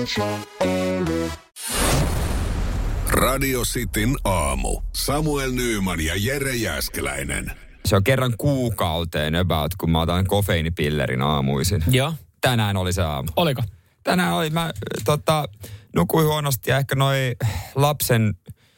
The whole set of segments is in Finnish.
Radio Cityn aamu. Samuel Nyyman ja Jere Jääskeläinen. Se on kerran kuukauteen about, kun mä otan kofeiinipillerin aamuisin. Joo. Tänään oli se aamu. Oliko? Tänään oli. Mä nukuin huonosti ja ehkä noi lapsen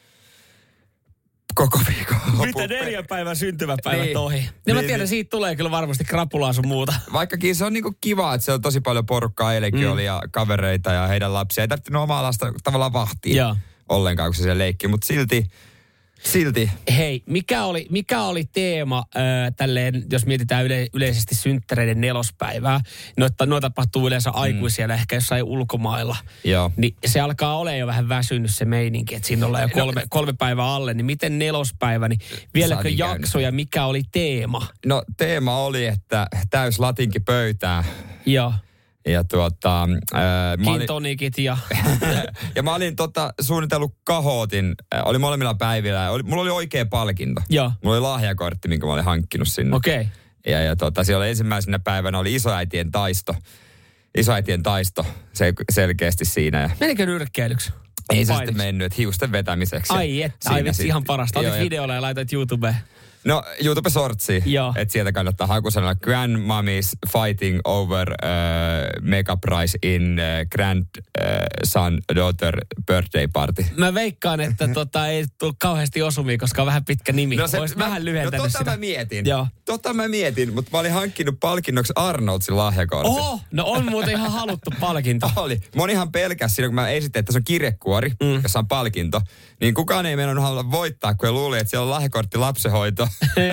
koko viikon. Mitä 4 päivän syntymäpäivät niin. ohi? Ja mä tiedän, siitä tulee kyllä varmasti krapulaa sun muuta. Vaikkakin se on niinku kiva, että siellä on tosi paljon porukkaa. Eilenkin oli ja kavereita ja heidän lapsia. Ei tarvitse omaa lasta tavallaan vahtia ollenkaan, kun se siellä leikkii. Mutta silti. Hei, mikä oli teema tälleen, jos mietitään yleisesti synttäreiden 4. päivää? Noita tapahtuu yleensä aikuisilla, ehkä jossain ulkomailla. Joo. Niin se alkaa olemaan jo vähän väsynyt se meininki, että siinä ollaan jo 3 päivää alle. Niin miten 4. päivä, niin vieläkö jakso ja mikä oli teema? No teema oli, että täys latinki pöytää. Joo. Ja tonikit ja... ja mä olin suunnitellut kahootin, oli molemmilla päivillä. Mulla oli oikea palkinto. Joo. Mulla oli lahjakortti, minkä mä olin hankkinut sinne. Okei. Okay. Ja siellä oli ensimmäisenä päivänä oli isoäitien taisto selkeästi siinä. Ja menikö nyrkkeilyksi? Ei se sitten mennyt, että hiusten vetämiseksi. Ai ihan parasta. Otit videolla ja laitoit YouTubeen. No, YouTube-sortsi. Että sieltä kannattaa hakusanalla Grandmommy's Fighting Over Mega Prize in Grandson Daughter Birthday Party. Mä veikkaan, että ei tule kauheasti osumia, koska on vähän pitkä nimi. Olisi vähän lyhentänyt sitä. Mä mietin, mutta mä olin hankkinut palkinnoksi Arnoldsin lahjakortin. Oho, no on muuten ihan haluttu palkinto. Oli. Mä olin ihan pelkäs siinä, kun mä esitin, että se on kirjekuori, jossa on palkinto. Niin kukaan ei meinannut haluta voittaa, kun luuli, että siellä on lahjakortti lapsenhoito.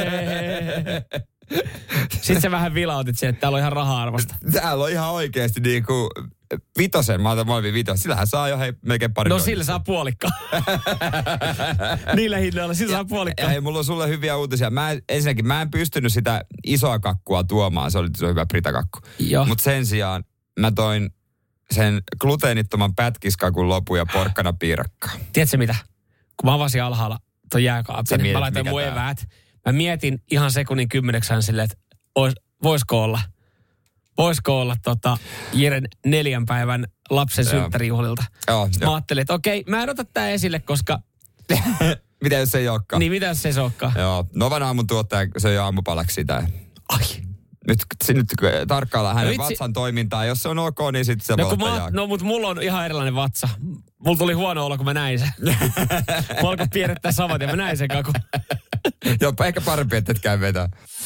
Sitten sä vähän vilautit sen, että täällä on ihan raha-arvosta. Täällä on ihan oikeasti niinku vitosen, mä otan molempia vitosen. Sillähän saa jo melkein pari. No sillä saa puolikkaa. Niillä hinnoilla sillä saa puolikkaa. Hei, mulla on sulle hyviä uutisia. Ensinnäkin mä en pystynyt sitä isoa kakkua tuomaan. Se oli hyvä pritakakku. Mutta sen sijaan mä toin sen gluteenittoman pätkiskakun lopun ja porkkanapiirakkaa. Tiedätkö mitä? Kun mä avasin alhaalla ton jääkaapin, mä laitoin mun eväät. Mä mietin ihan sekunnin 10 silleen, että voisiko olla Jeren 4 päivän lapsen synttärijuhlilta. Mä ajattelin, että okei, mä en ota tää esille, koska... Mitä jos se ei olekaan? Niin, mitä jos se ei olekaan? Joo, Novan aamun tuottaja, se ei ole aamupalaksi sitä. Ai. Nyt tarkkaillaan hänen vatsan toimintaa. Jos se on ok, niin sitten se valtaa. No, mutta mulla on ihan erilainen vatsa. Mulla tuli huono olo, kun mä näin sen. Mä alkoi piirrettää samat ja mä näin sen kakun. Joo, ehkä parempi, että et käy vetää.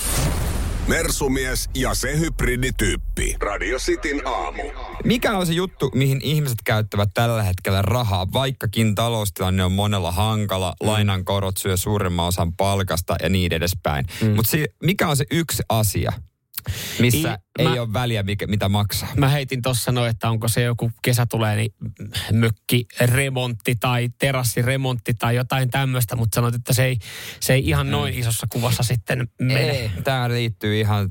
Mersumies ja se hybridityyppi. Radio Cityn aamu. Mikä on se juttu, mihin ihmiset käyttävät tällä hetkellä rahaa, vaikkakin taloustilanne on monella hankala, lainan korot syö suurimman osan palkasta ja niin edespäin. Mutta mikä on se yksi asia, missä ei ole väliä, mitä maksaa? Mä heitin tuossa että onko se joku kesä tulee, niin mökkiremontti tai terassiremontti tai jotain tämmöistä, mutta sanoit, että se ei ihan noin isossa kuvassa sitten mene. Ei, tämä liittyy ihan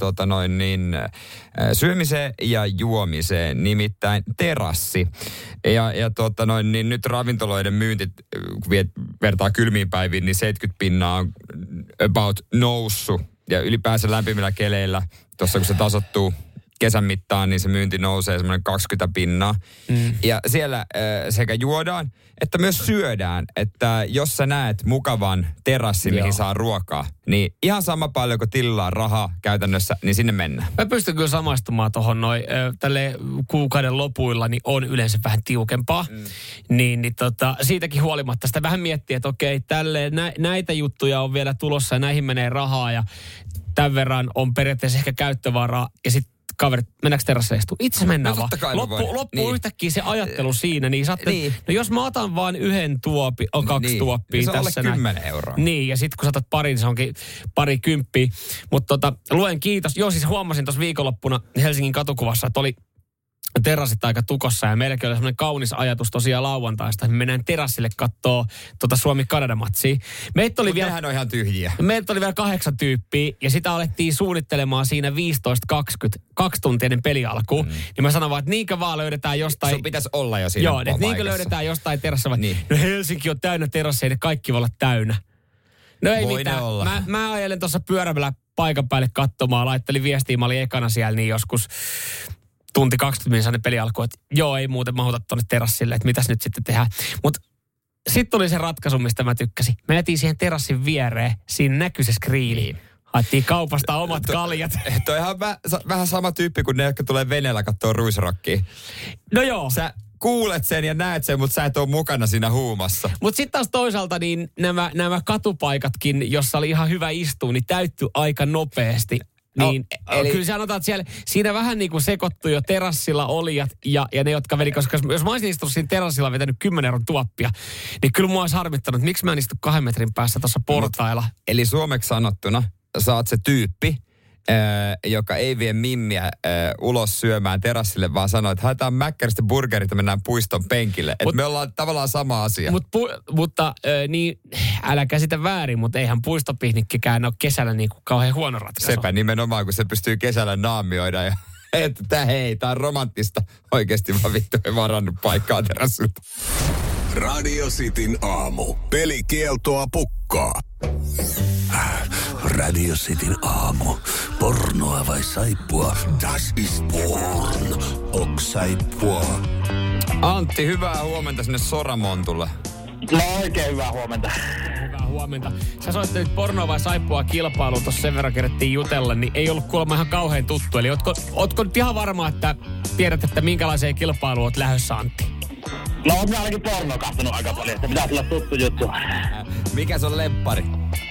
syömiseen ja juomiseen, nimittäin terassi. Ja niin nyt ravintoloiden myynti, kun vertaa kylmiin päiviin, niin 70% on about noussut. Ja ylipäänsä lämpimillä keleillä, tuossa kun se tasoittuu kesän mittaan, niin se myynti nousee semmoinen 20%. Ja siellä sekä juodaan, että myös syödään. Että jos sä näet mukavan terassin, mihin saa ruokaa, niin ihan sama paljon kuin tilaa rahaa käytännössä, niin sinne mennään. Mä pystyn kyllä samaistumaan tuohon tälle kuukauden lopuilla, niin on yleensä vähän tiukempaa. Siitäkin huolimatta sitä vähän miettii, että okei, näitä juttuja on vielä tulossa ja näihin menee rahaa ja tämän verran on periaatteessa ehkä käyttövaraa ja sitten kaverit, mennäänkö terasseistua? Itse mennään vaan. Loppuu yhtäkkiä se ajattelu siinä, niin saatte, no jos mä otan vaan yhden tuopin, on 2 tuoppia niin tässä. Se on alle 10 euroa. Niin, ja sitten kun saatat parin, se onkin pari kymppiä. Mutta luen kiitos. Joo, siis huomasin tuossa viikonloppuna Helsingin katukuvassa, että oli terassit aika tukossa ja meilläkin oli semmoinen kaunis ajatus tosiaan lauantaista, että me mennään terassille kattoo Suomi-Kanada-matsia. Nehän on ihan tyhjiä. Meiltä oli vielä 8 tyyppiä ja sitä alettiin suunnittelemaan siinä 15-20, 2 tuntiinen peli alkuun. Ja mä sanon vaan, että niinkö vaan löydetään jostain... Sun pitäisi olla jo siinä. Joo, että niinkö löydetään jostain terassia. Niin. No Helsinki on täynnä terasseja, ne kaikki voi olla täynnä. No ei voi mitään. Mä ajelen tuossa pyörämällä paikan päälle katsomaan, laittelin viestiä, mä olin ekana siellä niin joskus tunti 20 minuuttia peli alkoi, että joo, ei muuten mahuta tuonne terassille, että mitäs nyt sitten tehdään. Mutta sitten tuli se ratkaisu, mistä mä tykkäsin. Me jätiin siihen terassin viereen, siinä näkyi se skriini. Haettiin kaupasta omat kaljat. Toi on vähän sama tyyppi kuin ne, jotka tulee veneellä kattoo ruisrockia. No joo. Sä kuulet sen ja näet sen, mutta sä et ole mukana siinä huumassa. Mutta sitten taas toisaalta niin nämä katupaikatkin, jossa oli ihan hyvä istua, niin täyttyi aika nopeasti. Niin, eli kyllä sanotaan, että siinä vähän niin kuin sekoittui jo terassilla olijat ja ne, jotka veli, koska jos mä olisin istunut siinä terassilla vetänyt 10 euron tuoppia, niin kyllä mua olisi harmittanut, että miksi mä en istu 2 metrin päässä tuossa portailla. Eli suomeksi sanottuna, sä oot se tyyppi, joka ei vie mimmiä ulos syömään terassille, vaan sanoo, että haetaan Mäkkäristä burgerit ja mennään puiston penkille. Että me ollaan tavallaan sama asia. Mutta niin, älä käsitä väärin, mutta eihän puistopihnikkikään ole kesällä niin kuin kauhean huono ratkaisu. Sepä nimenomaan, kun se pystyy kesällä naamioida ja että hei, tää on romanttista. Oikeesti vaan vittu ei varannut paikkaa terassilta. Radio Cityn aamu. Pelikieltoa pukkaa. Radio Cityn aamu. Pornoa vai saippua? Das ist porn. Ok saippua. Antti, hyvää huomenta sinne Soramontulle. No oikein hyvää huomenta. Hyvää huomenta. Sä soittelit pornoa vai saippua kilpailuun, tuossa sen verran kerettiin jutella, niin ei ollut kuulemma ihan kauhean tuttu. Eli ootko nyt ihan varma, että tiedät, että minkälaiseen kilpailuun oot lähdössä, Antti? No oot mä ainakin pornoa katsonut aika paljon, että pitäisi olla tuttu juttu. Mikä se on lemppari?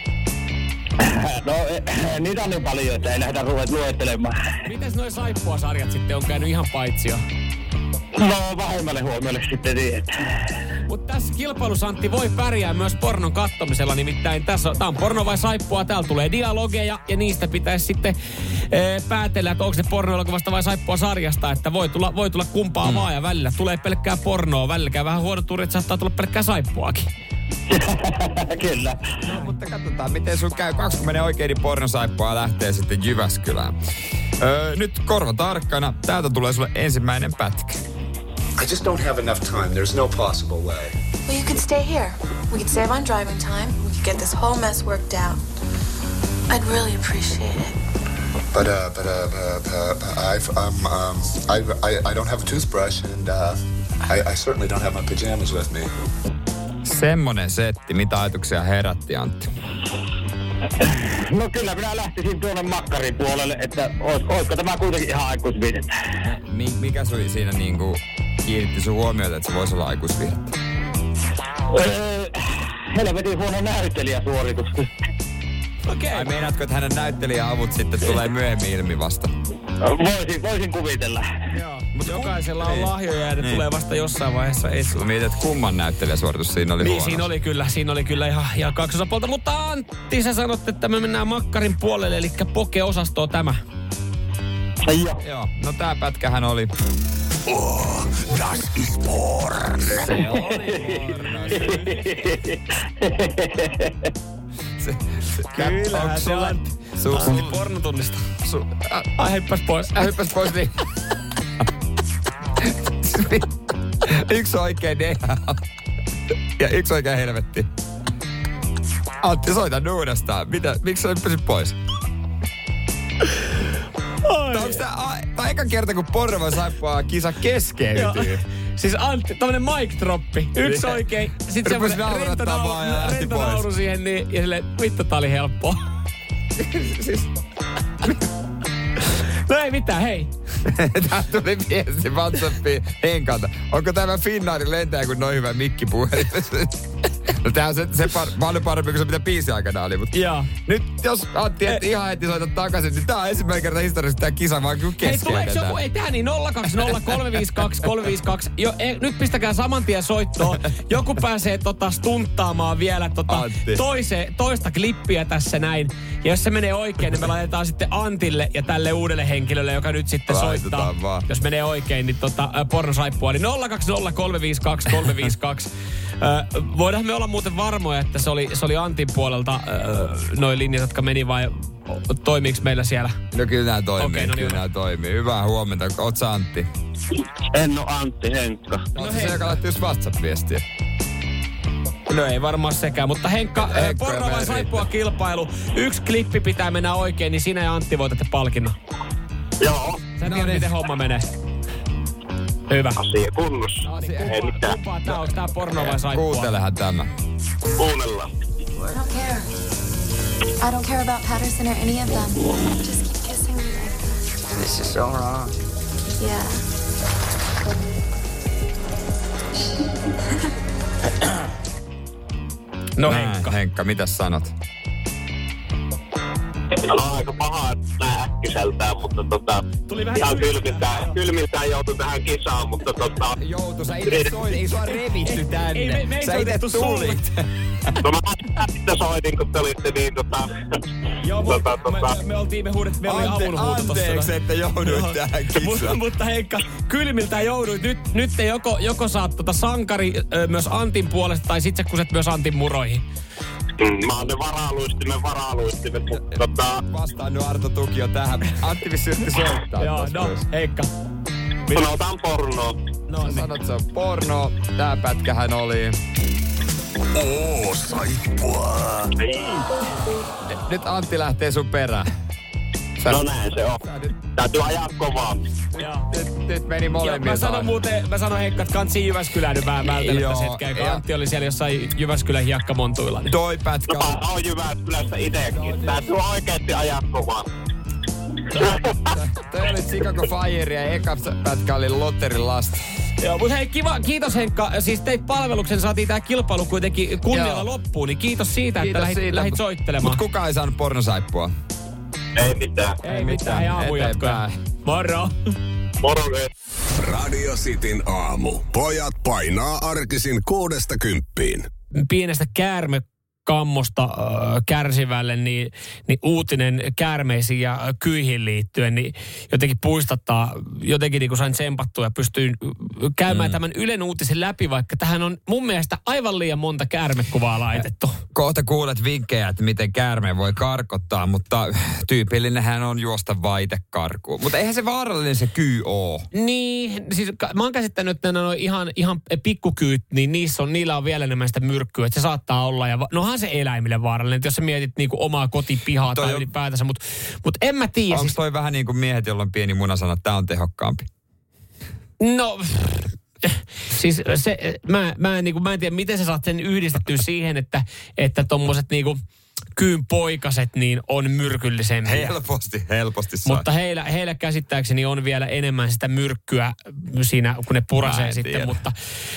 No niitä on niin paljon, että ei lähdetä luettelemaan. Mites noi saippua-sarjat sitten on käynyt ihan paitsio? No vähemmälle huomiolle sitten niin, Mutta tässä kilpailussa Antti voi pärjää myös pornon kattomisella, nimittäin tää on porno vai saippua, täällä tulee dialogeja ja niistä pitäisi sitten päätellä, että onko se pornoelokuvasta vai saippua sarjasta, että voi tulla kumpaa vaan ja välillä tulee pelkkää pornoa, välillä käy vähän huono tuuri, että saattaa tulla pelkkää saippuakin. Kyllä. No, mutta katsotaan, miten sun käy. 20 oikein, niin pornosaippua lähtee sitten Jyväskylään. Nyt korva tarkkana. Täältä tulee sulle ensimmäinen pätkä. I just don't have enough time. There's no possible way. Well, you could stay here. We could save on driving time. We could get this whole mess worked out. I'd really appreciate it. But I don't have a toothbrush, and I certainly don't have my pajamas with me. Semmonen setti. Mitä ajatuksia herätti, Antti? No kyllä minä lähtisin tuonne makkarin puolelle, että olisiko tämä kuitenkin ihan aikuisviihdettä. Mikä sui siinä niinku kiinnitti sun huomiota, että se voisi olla aikuisviihdettä? Helvetin huono näyttelijäsuoritus. Okei. Ai meinaatko, että hänen näyttelijäavut sitten tulee myöhemmin ilmi vasta? Voisin kuvitella. Joo, mutta jokaisella on lahjoja ja ne tulee vasta jossain vaiheessa esiin. Mietit, että kumman näyttelijäsuoritus siinä oli huono? Siinä oli kyllä ihan kaksi osapuolta. Mutta Antti, sä sanot, että me mennään makkarin puolelle, eli poke-osastoon tämä. Joo, no tää pätkähän oli... Oh, das ist porn. Se oli Kyllähän se on. Antti pornotunnista. Hyppäs pois niin. Yksi oikein ja yksi oikein helvetti. Antti, soitan uudestaan. Miksi sä hyppäsit pois? Tää eka kerta, kun porno vai saippua kisa keskeytyy. Siis Antti, tommonen mic droppi. Yksi oikein. Sit semmonen rento nauru siihen niin, ja silleen, vittu tää oli helppoa. Siis... No ei mitään, hei. Tää tuli viesti WhatsAppiin Henkalta. Onko tämä Finnairin lentäjä, kun noin hyvä mikkipuhelin? No tää on se paljon parempi kuin se, mitä biisi aikana oli. Mutta nyt jos Antti et ihan heti soita takaisin, niin tää on ensimmäinen kerta historiassa tää kisa vaan kyllä keskeytetään. Ei tää niin 020352352. Nyt pistäkää saman tien soittoon. Joku pääsee stunttaamaan vielä toista klippiä tässä näin. Ja jos se menee oikein, niin me laitetaan sitten Antille ja tälle uudelle henkilölle, joka nyt sitten soittaa. Vaan. Jos menee oikein, niin pornosaippua. Niin 020352352. Voidaan me olla muuten varmoja, että se oli Antin puolelta noi linjat, jotka meni vai toimiiko meillä siellä? No kyllä nämä toimii, toimii. Hyvää huomenta. Oot sä Antti? En oo Antti, Henkka. No se, joka lähti just WhatsApp-viestiä. No ei varmaan sekään, mutta Henkka, porno vai saippua kilpailu. Yksi klippi pitää mennä oikein, niin sinä ja Antti voitatte palkinnon. Joo. Sä tiedät, miten homma menee. Hyvä. Asia kunnossa. Ei mitään. Kumpaa tää, onks tää porno vai saippua? Kuuntelehan tämä. Kuunnellaan. I don't care. I don't care about Patterson or any of them. Just keep kissing me like that. This is so wrong. Yeah. No Henkka, mitäs sanot? Aika paha nää äkkiseltään, mutta Tuli vähän ihan kylmiltään joutui tähän kisaan, mutta Joutu, sä itse soit, ei sua revitty tänne. me ei Sä itse tulit. No mä itse soitin, kun te olitte niin Joo, me oltiin, me oli avunhuuto tossa. Anteeksi, että jouduit tähän kisaan. Mutta Heikka, kylmiltä jouduit. Nyt te joko saat sankari myös Antin puolesta, tai sit sä kuset myös Antin muroihin. Mä oon ne varaaluistimet, mutta Vastaan nyt Arto Tukio tähän. Antti vissi yritti soittaa. Joo, no, Heikka. sanotaan pornoa. No niin. Sanot, se on porno. Tää pätkähän oli. Saippua. Nyt Antti lähtee sun perään. No näin se on. Täytyy ajaa kovaa. Nyt meni Ja molemmilta. mä sanon Heikka, että kantsi Jyväskylään nyt vähän vältellä Joo, tässä hetkeä, kun ja- Antti oli siellä jossain Jyväskylän hiekkamontuilla. Niin. Toi pätkä No on. mä oon Jyväskylässä itekin. Täytyy oikeesti ajaa kovaa. Toi oli Chicago Fire ja eka pätkä oli Lotterin lasta. Joo, mutta hei, kiva, kiitos Henkka. Siis teit palveluksen, saatiin tää kilpailu kuitenkin kunnialla Joo. loppuun, niin kiitos siitä, Kiitos että siitä, lähit soittelemaan. Mut kukaan ei saanut pornosaippua. Ei mitään. Ei mitään, ja aamujatkoja. Eteenpäin. Moro! Moro. Radio Cityn aamu. Pojat painaa arkisin 6–10. Pienestä käärmekammosta kärsivälle, niin uutinen käärmeisiin ja kyihin liittyen, niin jotenkin puistattaa, jotenkin niin kuin sain tsempattua ja pystyin käymään tämän Ylen uutisen läpi, vaikka tähän on mun mielestä aivan liian monta käärmekuvaa laitettu. Kohta kuulet vinkkejä, että miten käärmeen voi karkottaa, mutta tyypillinenhän on juosta vaitekarkuun. Mutta eihän se vaarallinen se kyy oo. Niin, siis mä oon käsittänyt, että nämä on ihan pikkukyyt, niin niillä on vielä enemmän sitä myrkkyä, että se saattaa olla. Ja onhan se eläimille vaarallinen, että jos sä mietit niinku omaa kotipihaa tai ylipäätänsä, mutta en mä tiedä. Onko toi vähän niin kuin miehet, jolla on pieni muna sanoo, että tää on tehokkaampi? No, siis mä en tiedä, miten sä saat sen yhdistettyä siihen, että tommoset niinku kyyn poikaset niin on myrkyllisempiä. Helposti saa. Mutta heillä käsittääkseni on vielä enemmän sitä myrkkyä siinä, kun ne purasee sitten. Tiedä. Mutta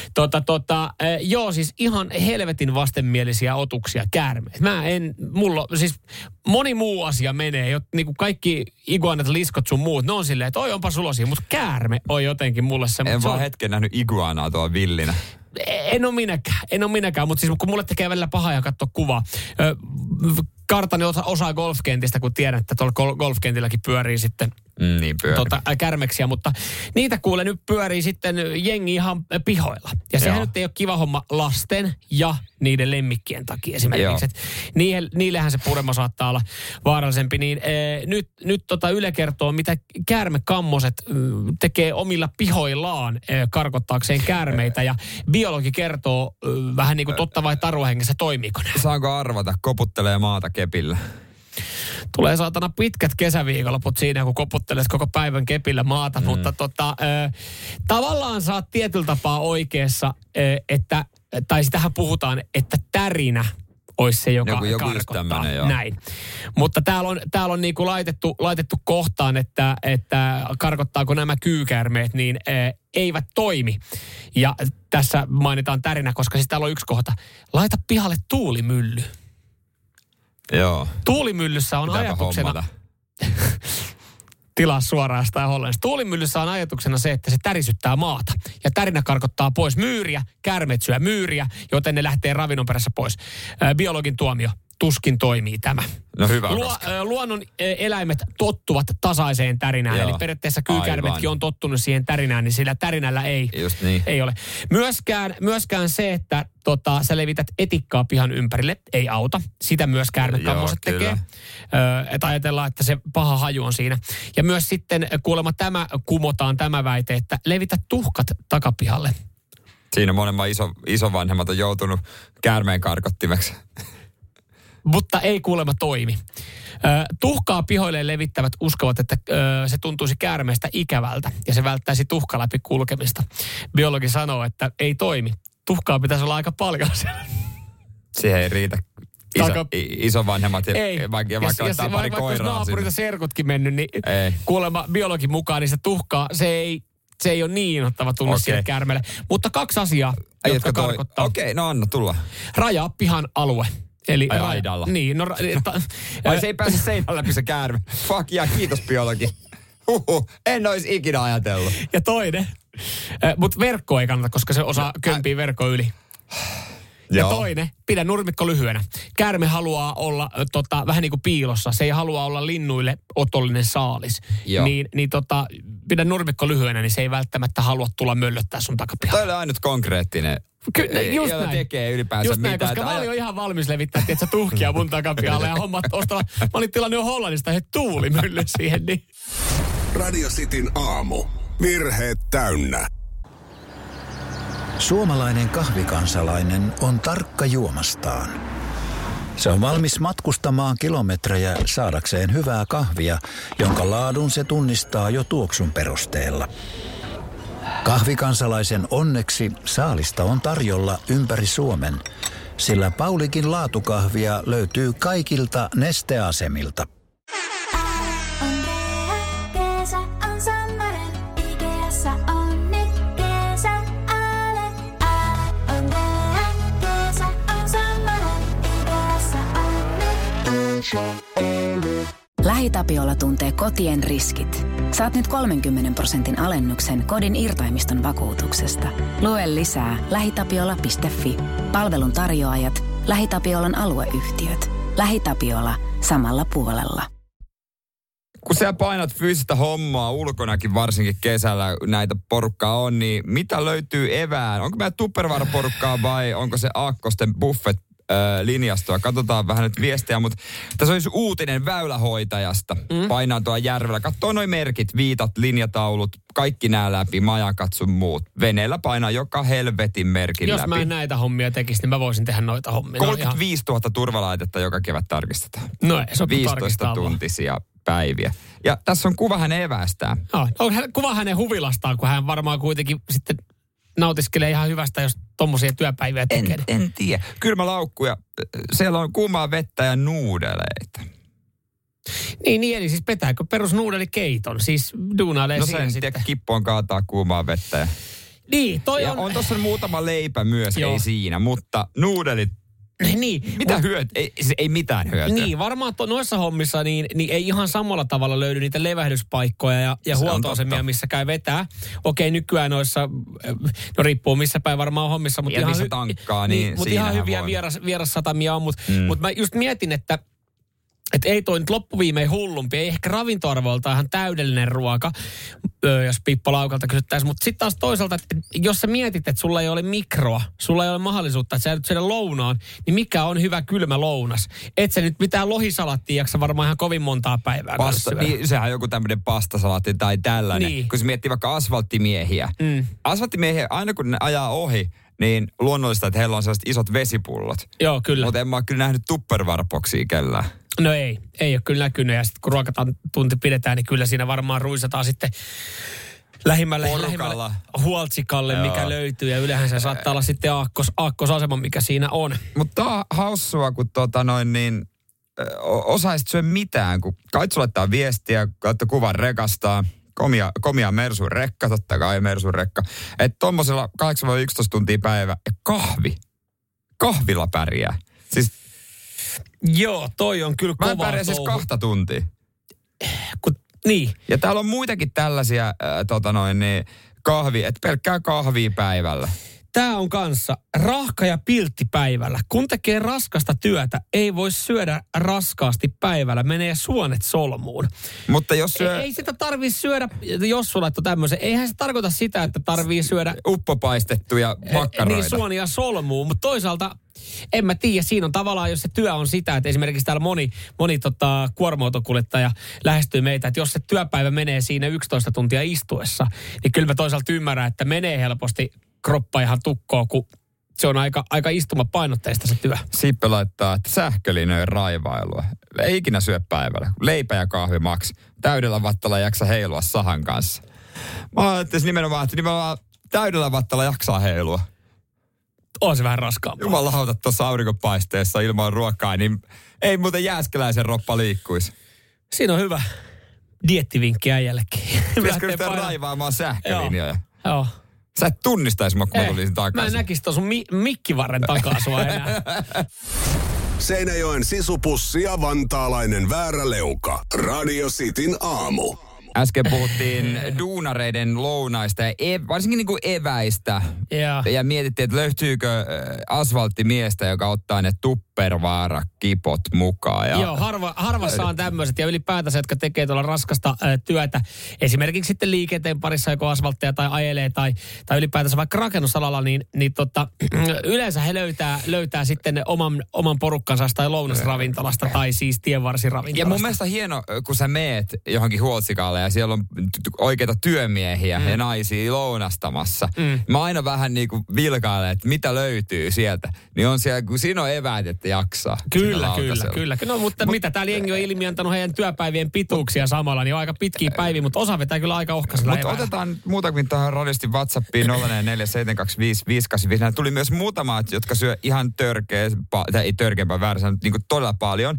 joo, siis ihan helvetin vastenmielisiä otuksia käärmeet. Mulla siis moni muu asia menee, niin kuin kaikki iguanat, liskot sun muut, ne on silleen, että oi onpa sulosia, mutta käärme on jotenkin mulle se. En vaan hetken nähnyt iguanaa tuolla villinä. En ole minäkään, mutta siis kun mulle tekee välillä pahaa ja katsoa kuvaa. Kartani osaa golfkentistä, kun tiedän, että tuolla golfkentilläkin pyörii sitten Niin pyörii. kärmeksiä, mutta niitä kuule nyt pyörii sitten jengi ihan pihoilla. Ja sehän Joo. nyt ei ole kiva homma lasten ja niiden lemmikkien takia esimerkiksi. Et niillähän se purema saattaa olla vaarallisempi. Niin, nyt Yle kertoo, mitä käärmekammoset tekee omilla pihoillaan karkottaakseen käärmeitä. Ja biologi kertoo vähän niin kuin totta vai tarua hengessä, toimiiko ne. Saanko arvata? Koputtelee maata kepillä. Tulee saatana pitkät kesäviikonloput siinä, kun koputtelet koko päivän kepillä maata, mutta tavallaan sä oot tietyllä tapaa oikeassa, tai sitähän puhutaan, että tärinä olisi se, joka joku just karkottaa. tämmönen, joo. Näin. Mutta täällä on niinku laitettu kohtaan, että karkottaako nämä kyykäärmeet, niin eivät toimi. Ja tässä mainitaan tärinä, koska siis täällä on yksi kohta. Laita pihalle tuulimylly. Joo. Tuulimyllyssä on Pitääpä ajatuksena, hommata. tilaa suoraan jostain Hollannista. Tuulimyllyssä on ajatuksena se, että se tärisyttää maata. Ja tärinä karkottaa pois myyriä, käärmeet syö myyriä, joten ne lähtee ravinnon perässä pois. Biologin tuomio. Tuskin toimii tämä. No hyvä, koska. Luonnon eläimet tottuvat tasaiseen tärinään. Joo. Eli periaatteessa kyykäärmetkin on tottunut siihen tärinään, niin sillä tärinällä Just niin. ei ole. Myöskään se, että sä levität etikkaa pihan ympärille, ei auta. Sitä myös käärmekammoset Joo, tekee. Että ajatellaan, että se paha haju on siinä. Ja myös sitten kuulemma kumotaan tämä väite, että levitä tuhkat takapihalle. Siinä monemmat isovanhemmat on joutunut käärmeen karkottimeksi. mutta ei kuulemma toimi. Tuhkaa pihoilleen levittävät uskovat, että se tuntuisi käärmeestä ikävältä ja se välttäisi tuhka läpi kulkemista. Biologi sanoo, että ei toimi. Tuhkaa pitäisi olla aika paljon siellä. Siihen ei riitä isovanhemmat ja vaikka ottaa pari koiraa vaikka naapurit ja serkutkin mennyt, niin ei. Kuulemma biologin mukaan niin se tuhkaa, se ei ole niin ottava tunne sille käärmeelle. Mutta 2 asiaa, jotka karkottaa. Okei, no anna tulla. Rajaa pihan alue. Eli aidalla. Niin, no... Vai se ei pääse seinän läpi se käärme. Fuck yeah, kiitos biologi. En olisi ikinä ajatellut. Ja toinen. Mutta verkko ei kannata, koska se osaa kömpiä verkko yli. Ja toinen, pidä nurmikko lyhyenä. Käärme haluaa olla vähän niin kuin piilossa. Se ei halua olla linnuille otollinen saalis. Niin pidä nurmikko lyhyenä, niin se ei välttämättä halua tulla möllöttää sun takapihalla. Toi oli ainut konkreettinen. Just näin. Tekee ylipäänsä just näin, mitään. koska mä olin jo ihan valmis levittää, että sä tuhkia mun takapihalle ja hommat ostaa. Mä olin tilannut jo Hollannista tuulimylly siihen. Niin. Radio Cityn aamu. Virheet täynnä. Suomalainen kahvikansalainen on tarkka juomastaan. Se on valmis matkustamaan kilometrejä saadakseen hyvää kahvia, jonka laadun se tunnistaa jo tuoksun perusteella. Kahvikansalaisen onneksi saalista on tarjolla ympäri Suomen, sillä Paulikin laatukahvia löytyy kaikilta Neste-asemilta. LähiTapiola tuntee kotien riskit. Saat nyt 30% alennuksen kodin irtaimiston vakuutuksesta. Lue lisää lähitapiola.fi. Palvelun tarjoajat, LähiTapiolan alueyhtiöt. LähiTapiola samalla puolella. Kun sä painat fyysistä hommaa ulkonakin, varsinkin kesällä näitä porukkaa on, niin mitä löytyy evään? Onko meidän Tupperware-porukkaa vai onko se Aakkosten buffet linjastoa? Katsotaan vähän nyt viestiä, mutta tässä olisi uutinen väylähoitajasta. Painaa tuolla järvellä. Katsoo noi merkit, viitat, linjataulut, kaikki nää läpi, majakat sun muut. Veneellä painaa joka helvetin merkin Jos läpi. mä en näitä hommia tekisi, niin mä voisin tehdä noita hommia. 35 000 turvalaitetta joka kevät tarkistetaan. No ei, se on 15 tuntisia päiviä. Ja tässä on kuva hänen evästään. On kuva hänen huvilastaan, kun hän varmaan kuitenkin sitten nautiskelee ihan hyvästä, jos tommosia työpäiviä tekee. En tiedä. Kylmälaukkuja. Siellä on kuumaa vettä ja nuudeleita. Niin, eli siis petääkö perusnuudelikeiton? Siis duunailee no siinä sitten. No sen kippoon kaataa kuumaa vettä. Ja... Niin, toi on... on tossa muutama leipä myös, ei siinä, mutta nuudelit... Niin. Mitä hyötyä? Ei mitään hyötyä. Niin, varmaan noissa hommissa niin ei ihan samalla tavalla löydy niitä levähdyspaikkoja ja huoltoasemia, missä käy vetää. Okei, nykyään noissa, no riippuu missä päin varmaan hommissa, mutta ihan, missä tankkaa, niin mutta ihan hyviä vierassatamia on, mutta mä just mietin, että ei toi nyt loppuviimein hullumpi, ei ehkä ravintoarvoilta ihan täydellinen ruoka, jos Pippo Laukalta kysyttäisiin. Mutta sitten taas toisaalta, että jos sä mietit, että sulla ei ole mikroa, sulla ei ole mahdollisuutta, että sä nyt syödä lounaan, niin mikä on hyvä kylmä lounas? Et sä nyt mitään lohisalattia jaksa varmaan ihan kovin montaa päivää. Niin, sehän on joku tämmöinen pastasalaatti tai tällainen. Niin. Kun se miettii vaikka asfalttimiehiä. Asfalttimiehiä, aina kun ne ajaa ohi, niin luonnollista, että heillä on sellaiset isot vesipullot. Joo, kyllä. Mutta en mä ole kyllä nähnyt Tupperware-boksia kellään. No ei ole kyllä näkynyt. Ja sitten kun ruokatunti pidetään, niin kyllä siinä varmaan ruisataan sitten lähimmälle huoltsikalle, mikä löytyy. Ja yleensä saattaa olla sitten aakkosasema, mikä siinä on. Mutta on haussua, kun osaisit syö mitään, kun Kaitsu laittaa viestiä, katsoo kuvan rekastaa. Komia Mersun rekka, totta kai Mersun rekka. Että tommosella 8-11 tuntia päivä ja kahvilla pärjää. Siis joo, toi on kyllä kova. Mä en pärjää siis 2 tuntia. Niin. Ja täällä on muitakin tällaisia että pelkkää kahvia päivällä. Tää on kanssa rahka ja piltti päivällä. Kun tekee raskasta työtä, ei voi syödä raskaasti päivällä. Menee suonet solmuun. Mutta jos ei sitä tarvii syödä, jos sulla on tämmöisen. Eihän se tarkoita sitä, että tarvii syödä uppopaistettuja makkaroita. Niin suonia solmuun, mutta toisaalta en mä tiedä. Siinä on tavallaan, jos se työ on sitä, että esimerkiksi täällä moni kuorma-autokuljettaja lähestyy meitä, että jos se työpäivä menee siinä 11 tuntia istuessa, niin kyllä mä toisaalta ymmärrän, että menee helposti kroppa ihan tukkoon, kun se on aika istumapainotteista se työ. Sippe laittaa, että sähkölinjojen raivailua. Ei ikinä syö päivällä. Leipä ja kahvi maks. Täydellä vattalla jaksa heilua sahan kanssa. Mä ajattelin nimenomaan, että täydellä vattalla jaksaa heilua. On se vähän raskaampaa. Jumalauta tuossa aurinkopaisteessa ilman ruokaa, niin ei muuten Jääskeläisen roppa liikkuisi. Siinä on hyvä diettivinkki äijällekin. Pitäisikö sitä raivaamaan sähkölinjoja? Joo. Sä et tunnistaisi mua, kun mä tulisin takaisin. Mä en näkisi tuon sun mikkivarren takaa sua enää. Seinäjoen sisupussi ja vantaalainen vääräleuka. Radio Cityn aamu. Äsken puhuttiin duunareiden lounaista ja varsinkin niin kuin eväistä. Ja mietittiin, että löytyykö asfalttimiestä, joka ottaa ne Tupperware-kipot mukaan. Ja joo, harvassa on tämmöiset ja ylipäätänsä, jotka tekee tuolla raskasta työtä. Esimerkiksi sitten liikenteen parissa joko asfaltteja tai ajelee tai ylipäätänsä vaikka rakennusalalla, niin yleensä he löytää sitten oman porukkansa tai lounasravintolasta tai siis tienvarsiravintolasta. Ja mun mielestä hieno, kun sä meet johonkin Huoltsikalle ja siellä on oikeita työmiehiä ja naisia lounastamassa. Mä aina vähän niin kuin vilkailen, että mitä löytyy sieltä. Niin on siellä, kun siinä on eväät, että jaksaa. Kyllä. No mutta mitä täällä jengi on ilmiantanut heidän työpäivien pituuksia samalla, niin on aika pitkiä päiviä, mutta osa vetää kyllä aika ohkaisella eväillä. Mutta otetaan muutakin tähän radistin WhatsAppiin 047255855. Tuli myös muutama, jotka syö ihan törkeämpää väärässä, niin kuin todella paljon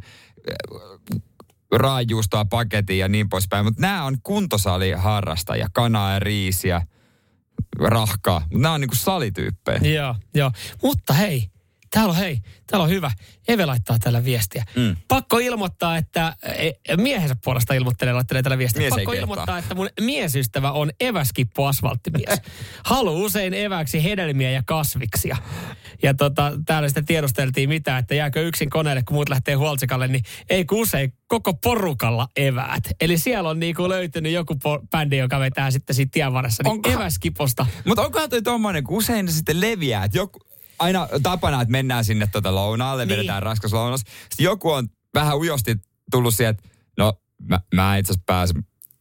raajuustoa, paketin ja niin poispäin. Mutta nämä on kuntosaliharrastajia, kanaa ja riisiä, rahkaa. Mutta nämä on niinku salityyppejä. Joo. Mutta hei, täällä on hyvä. Eve laittaa tällä viestiä. Pakko ilmoittaa, että miehensä puolesta laittelee tällä viestiä. Pakko ilmoittaa, että mun miesystävä on eväskippo-asfalttimies. Haluaa usein eväksi hedelmiä ja kasviksia. Ja täällä sitten tiedusteltiin että jääkö yksin koneelle, kun muut lähtee Huoltsikalle, niin ei kun usein koko porukalla eväät. Eli siellä on niinku löytynyt joku bändi, joka vetää sitten siitä tien varressa niin eväskiposta. Mutta onkohan toi tommoinen, kun usein se sitten leviää, että joku aina tapana, että mennään sinne lounaalle, vedetään raskas lounas. Sitten joku on vähän ujosti tullut siihen, että no mä itse asiassa pääsen.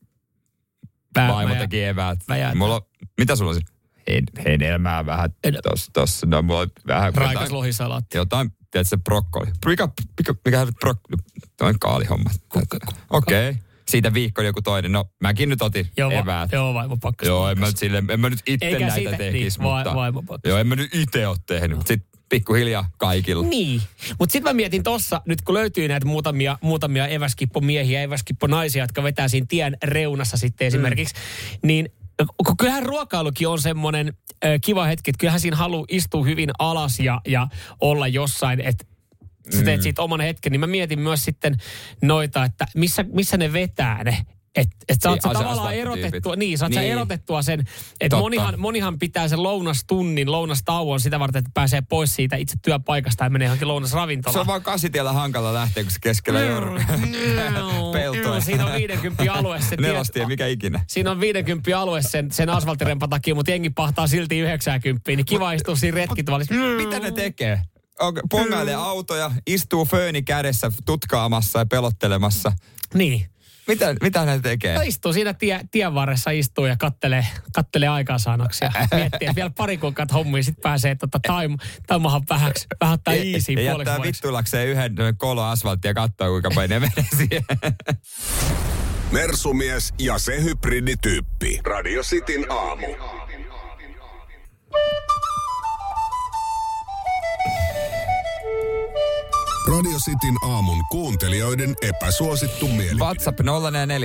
Vaimo teki eväät. Mitä sulla on siis? Hedelmää vähän tossa. No mulla on vähän. Raikas lohisalaatti. Jotain, tiedätkö, brokkoli. Mikä brokkoli? Toi on kaalihomma. Okei. Siitä viikko joku toinen. No, mäkin nyt otin eväät. Joo, vaimo pakkas. Joo, en mä nyt itse näitä tekisi, mutta vaimo pakkas. Joo, en mä nyt itse ole tehnyt, mutta sitten pikkuhiljaa kaikilla. Niin, mutta sitten mä mietin tossa, nyt kun löytyy näitä muutamia eväskippomiehiä, eväskipponaisia, jotka vetää siinä tien reunassa sitten esimerkiksi, niin kyllähän ruokailukin on semmoinen kiva hetki, että kyllähän siinä haluaa istua hyvin alas ja olla jossain, että sä teet siitä oman hetken, niin mä mietin myös sitten noita, että missä ne vetää ne. Että saat sä tavallaan erotettua sen, että monihan pitää sen lounastauon sitä varten, että pääsee pois siitä itse työpaikasta ja menee johonkin lounasravintolaan. Se on vaan Kasitiellä hankala lähteä, kun se keskellä peltoa. Siinä on 50 alue. Nelostie, mikä ikinä. Siinä on 50 alue sen asfalttirempan takia, mutta jengi pahtaa silti 90, niin kiva istua siinä retkituvallissa. Mitä ne tekee? Pongailee autoja, istuu fööni kädessä tutkaamassa ja pelottelemassa. Niin. Mitä ne tekee? No istuu siinä tien varressa ja kattelee aikaansaannoksia. Miettii, että vielä pari kuukautta hommia, sitten pääsee taimahan vähän ottaa easy puoliksi. Ja jättää vittulakseen yhden kolon asfalttia ja katsoo, kuinka päin ne menee siihen. Mersumies ja se hybridityyppi. Radio Cityn aamu. Radio Cityn aamun kuuntelijoiden epäsuosittu mielipide. WhatsApp 047255854.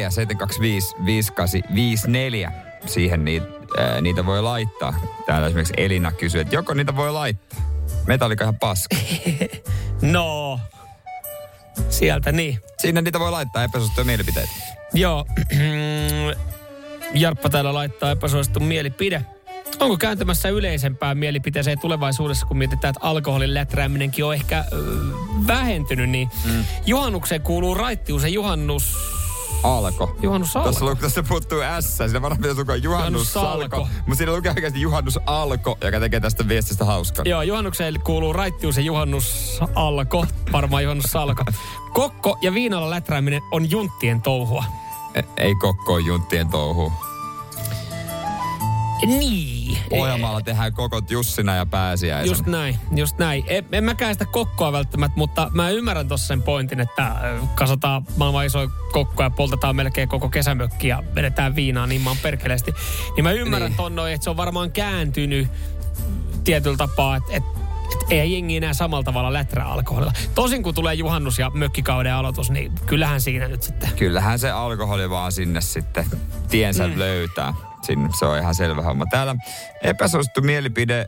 Siihen niitä voi laittaa. Täällä esimerkiksi Elina kysyy, että joko niitä voi laittaa. Metallika ihan paska. No, sieltä niin. Siinä niitä voi laittaa epäsuosittuja mielipiteitä. Joo. Jarppa täällä laittaa epäsuosittu mielipide. Onko kääntymässä yleisempään mielipiteeseen tulevaisuudessa, kun mietitään, että alkoholin läträäminenkin on ehkä vähentynyt, niin juhannukseen kuuluu raittius ja juhannus... Alko. Tässä puuttuu S, siinä varmaan pitäisi lukea juhannussalko. Mutta siinä lukee oikeasti juhannusalko, joka tekee tästä viestistä hauskaa. Joo, juhannukseen kuuluu raittius ja juhannusalko, varmaan juhannussalko. Kokko ja viinalla läträäminen on junttien touhua. Ei kokko ole junttien touhua. Niin. Pohjanmaalla tehdään kokot Jussina ja Pääsiäisenä. Just näin. En mäkään sitä kokkoa välttämättä, mutta mä ymmärrän tossa sen pointin, että kasataan maailman isoja kokkoja ja poltetaan melkein koko kesämökki ja vedetään viinaa niin maan perkeleesti. Niin mä ymmärrän ton noin, että se on varmaan kääntynyt tietyllä tapaa, että ei jengi enää samalla tavalla läträä alkoholilla. Tosin kun tulee juhannus ja mökkikauden aloitus, niin kyllähän siinä nyt sitten. Kyllähän se alkoholi vaan sinne sitten tiensä löytää. Sinne, se on ihan selvä homma. Täällä epäsuosittu mielipide,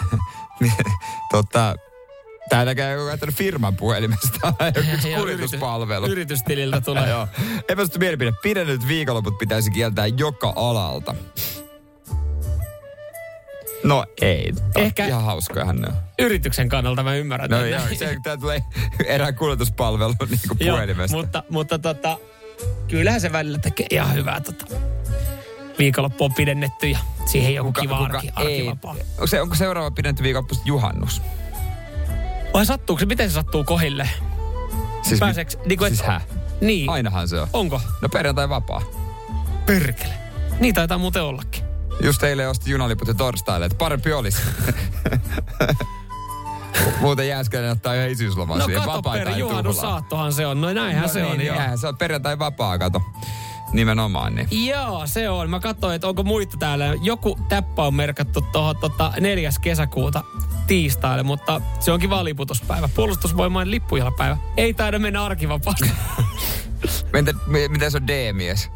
täällä käy katsonut firman puhelimesta, kuljetuspalvelu. Yritystililtä tulee. Joo. Epäsuosittu mielipide, pidennetyt viikonloput pitäisi kieltää joka alalta. No ei. Ehkä ihan hauskojahan ne on. Yrityksen kannalta mä ymmärrän. No joo, tää tulee erään kuljetuspalvelu niin kuin puhelimesta. Mutta kyllähän se välillä tekee ihan hyvää viikonloppu on pidennetty ja siihen joku kiva arkivapaa. Onko seuraava pidennetty viikonloppu juhannus? Vai sattuuko se? Miten se sattuu kohille? Siis pääseekö? Niin. Ainahan se on. Onko? No perjantai vapaa. Perkele. Niin taitaa muuten ollakin. Just eilen ostin junaliput jo torstaille, että parempi olisi. Muuten Jääskeläinen ottaa jo isyyslomaa siihen. No kato juhannussaattohan se on. No näinhän se on. Niin, se on perjantai vapaa, kato. Nimenomaan niin. Joo, se on. Mä katsoin, että onko muita täällä. Joku täppä on merkattu tuohon 4. kesäkuuta tiistaille, mutta se onkin vaan liputuspäivä. Puolustusvoimain lippujuhlapäivä. Ei taida mennä arkivapaasti. Miten se on D-mies?